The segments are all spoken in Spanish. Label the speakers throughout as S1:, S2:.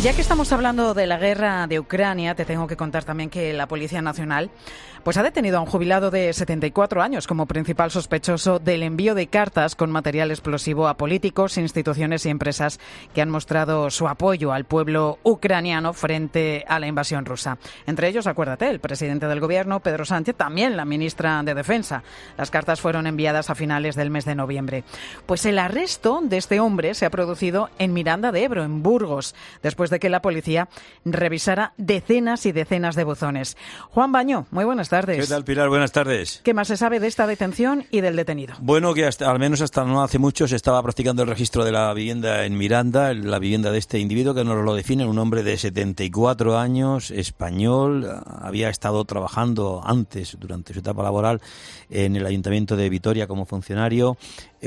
S1: Ya que estamos hablando de la guerra de Ucrania, te tengo que contar también que la Policía Nacional ha detenido a un jubilado de 74 años como principal sospechoso del envío de cartas con material explosivo a políticos, instituciones y empresas que han mostrado su apoyo al pueblo ucraniano frente a la invasión rusa. Entre ellos, acuérdate, el presidente del gobierno, Pedro Sánchez, también la ministra de Defensa. Las cartas fueron enviadas a finales del mes de noviembre. Pues el arresto de este hombre se ha producido en Miranda de Ebro, en Burgos, después de que la policía revisara decenas y decenas de buzones. Juan Baño, muy buenas tardes.
S2: ¿Qué tal, Pilar? Buenas tardes.
S1: ¿Qué más se sabe de esta detención y del detenido?
S2: Bueno, que al menos hasta no hace mucho se estaba practicando el registro de la vivienda en Miranda, la vivienda de este individuo que nos lo define, un hombre de 74 años, español, había estado trabajando antes, durante su etapa laboral, en el Ayuntamiento de Vitoria como funcionario.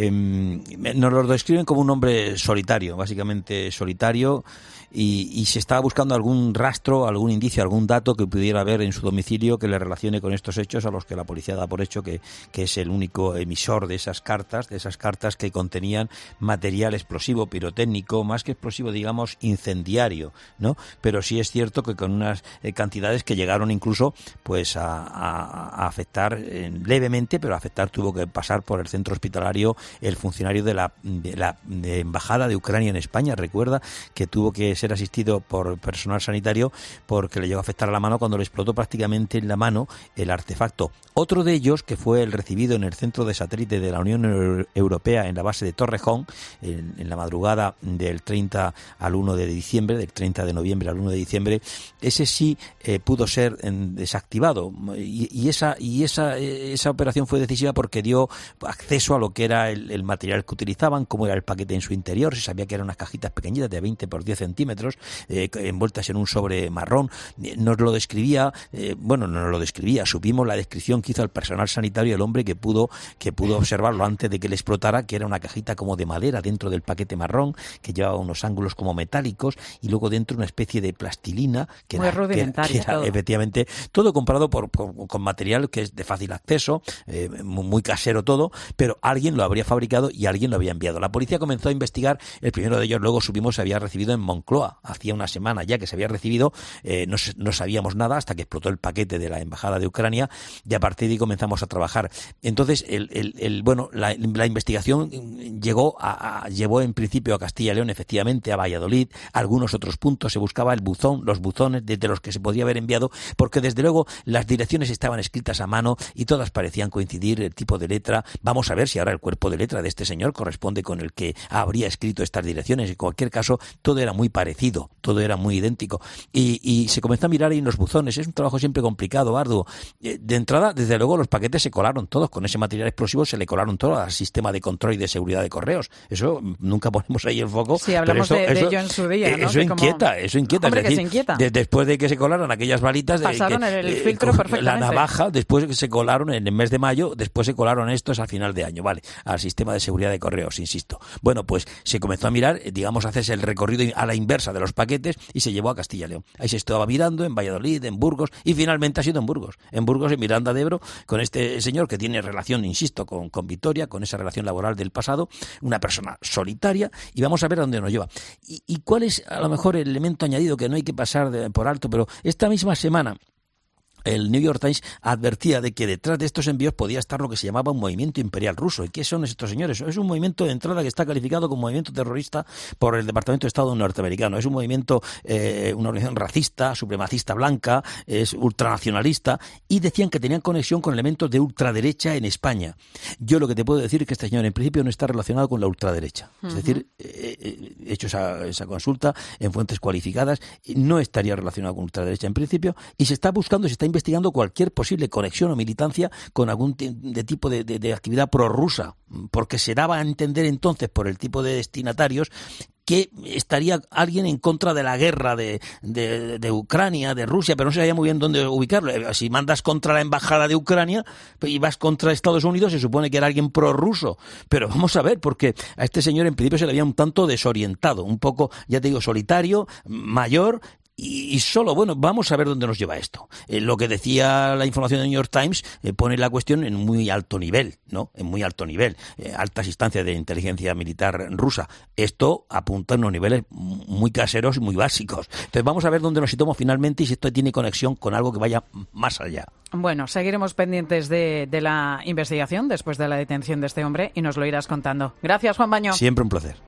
S2: Nos lo describen como un hombre solitario, básicamente solitario, y se estaba buscando algún rastro, algún indicio, algún dato que pudiera haber en su domicilio que le relacione con estos hechos a los que la policía da por hecho que es el único emisor de esas cartas que contenían material explosivo, pirotécnico, más que explosivo, digamos, incendiario, ¿no? Pero sí es cierto que con unas cantidades que llegaron incluso pues a afectar levemente, pero afectar tuvo que pasar por el centro hospitalario el funcionario de la Embajada de Ucrania en España. Recuerda que tuvo que ser asistido por personal sanitario porque le llegó a afectar a la mano cuando le explotó prácticamente en la mano el artefacto. Otro de ellos, que fue el recibido en el centro de satélite de la Unión Europea en la base de Torrejón, en la madrugada del 30 al 1 de diciembre, del 30 de noviembre al 1 de diciembre, ese sí pudo ser desactivado. Y esa operación fue decisiva porque dio acceso a lo que era el material que utilizaban, cómo era el paquete en su interior. Se sabía que eran unas cajitas pequeñitas de 20 por 10 centímetros, envueltas en un sobre marrón. Nos lo describía, supimos la descripción que hizo el personal sanitario, el hombre que pudo observarlo antes de que le explotara, que era una cajita como de madera dentro del paquete marrón, que llevaba unos ángulos como metálicos, y luego dentro una especie de plastilina, que
S1: muy
S2: era
S1: rudimentaria, todo.
S2: Efectivamente, todo comprado con material que es de fácil acceso, muy casero todo, pero alguien lo habría fabricado y alguien lo había enviado. La policía comenzó a investigar, el primero de ellos luego supimos se había recibido en Moncloa, hacía una semana ya que se había recibido, no sabíamos nada hasta que explotó el paquete de la Embajada de Ucrania, y a partir de ahí comenzamos a trabajar. Entonces, la investigación llevó en principio a Castilla y León, efectivamente, a Valladolid, a algunos otros puntos, se buscaba los buzones desde los que se podía haber enviado, porque desde luego las direcciones estaban escritas a mano y todas parecían coincidir, el tipo de letra. Vamos a ver si ahora el cuerpo de letra de este señor corresponde con el que habría escrito estas direcciones. En cualquier caso, todo era muy parecido, todo era muy idéntico. Y se comenzó a mirar ahí en los buzones. Es un trabajo siempre complicado, arduo. De entrada, desde luego, los paquetes se colaron todos. Con ese material explosivo se le colaron todos al sistema de control y de seguridad de correos. Eso nunca ponemos ahí el foco.
S1: Sí, hablamos de ello en su día, ¿no?
S2: Eso inquieta.
S1: Hombre,
S2: es decir,
S1: que se inquieta.
S2: Después de que se colaron aquellas balitas...
S1: Pasaron el filtro perfectamente.
S2: La navaja, después que se colaron en el mes de mayo, después se colaron estos al final de año, ¿vale? Al sistema de seguridad de correos, insisto. Bueno, pues se comenzó a mirar, digamos, hacerse el recorrido a la inversa de los paquetes y se llevó a Castilla y León. Ahí se estaba mirando en Valladolid, en Burgos, y finalmente ha sido en Burgos, en Miranda de Ebro, con este señor que tiene relación, insisto, con Vitoria, con esa relación laboral del pasado, una persona solitaria, y vamos a ver a dónde nos lleva. ¿Y cuál es, a lo mejor, el elemento añadido que no hay que pasar por alto? Pero esta misma semana el New York Times advertía de que detrás de estos envíos podía estar lo que se llamaba un movimiento imperial ruso. ¿Y qué son estos señores? Es un movimiento de entrada que está calificado como movimiento terrorista por el Departamento de Estado norteamericano. Es un movimiento, una organización racista, supremacista blanca, es ultranacionalista, y decían que tenían conexión con elementos de ultraderecha en España. Yo lo que te puedo decir es que este señor en principio no está relacionado con la ultraderecha. Uh-huh. Es decir, he hecho esa consulta en fuentes cualificadas, no estaría relacionado con ultraderecha en principio, y se está investigando cualquier posible conexión o militancia con algún tipo de actividad prorrusa, porque se daba a entender entonces por el tipo de destinatarios que estaría alguien en contra de la guerra de Ucrania, de Rusia, pero no se sabía muy bien dónde ubicarlo. Si mandas contra la embajada de Ucrania y vas contra Estados Unidos, se supone que era alguien prorruso. Pero vamos a ver, porque a este señor en principio se le había un tanto desorientado, un poco, ya te digo, solitario, mayor, Y solo, bueno, vamos a ver dónde nos lleva esto. Lo que decía la información del New York Times pone la cuestión en muy alto nivel, ¿no? En muy alto nivel. Altas instancias de inteligencia militar rusa. Esto apunta a unos niveles muy caseros y muy básicos. Entonces vamos a ver dónde nos situamos finalmente y si esto tiene conexión con algo que vaya más allá.
S1: Bueno, seguiremos pendientes de la investigación después de la detención de este hombre y nos lo irás contando. Gracias, Juan Baño.
S2: Siempre un placer.